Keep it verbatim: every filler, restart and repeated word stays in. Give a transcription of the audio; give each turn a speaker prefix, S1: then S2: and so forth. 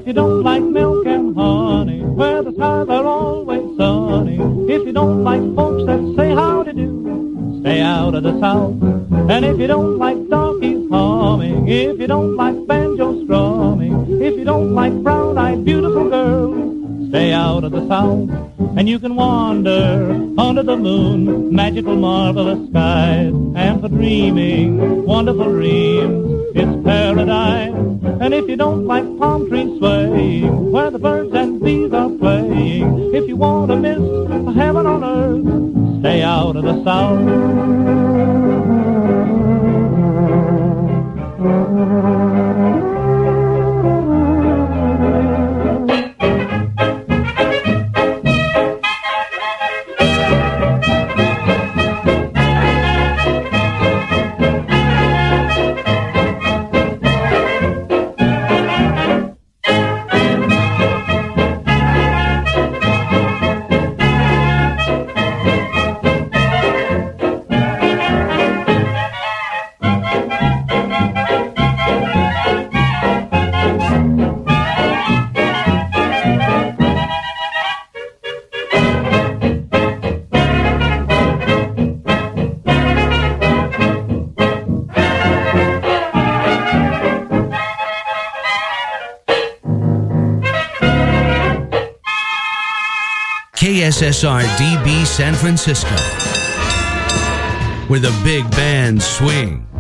S1: If you don't like milk and honey, where the skies are always sunny. If you don't like folks that say howdy do, stay out of the South. And if you don't like donkeys humming, if you don't like banjo strumming, if you don't like brown-eyed beautiful girls, stay out of the South. And you can wander under the moon, magical marvelous skies, and for dreaming wonderful dreams, it's paradise. And if you don't like palm trees swaying, where the birds and bees are playing, if you want to miss heaven on earth, stay out of the South.
S2: K S S R D B San Francisco, where the big bands swing.